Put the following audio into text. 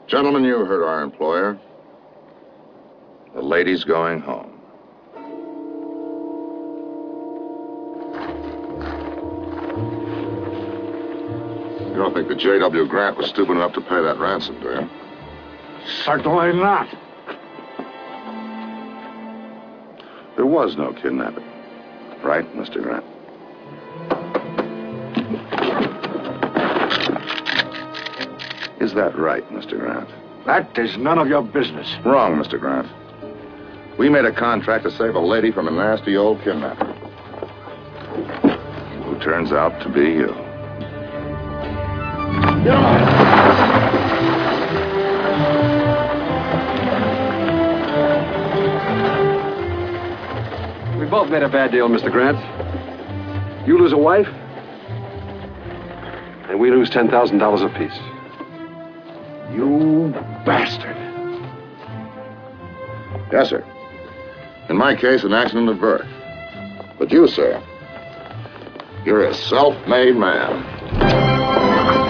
Gentlemen, you heard our employer. The lady's going home. You don't think that J.W. Grant was stupid enough to pay that ransom, do you? Certainly not. There was no kidnapping. Right, Mr. Grant? Is that right, Mr. Grant? That is none of your business. Wrong, Mr. Grant. We made a contract to save a lady from a nasty old kidnapper. Who turns out to be you. We both made a bad deal, Mr. Grant. You lose a wife, and we lose $10,000 apiece. You bastard. Yes, sir. In my case, an accident of birth. But you, sir, you're a self-made man.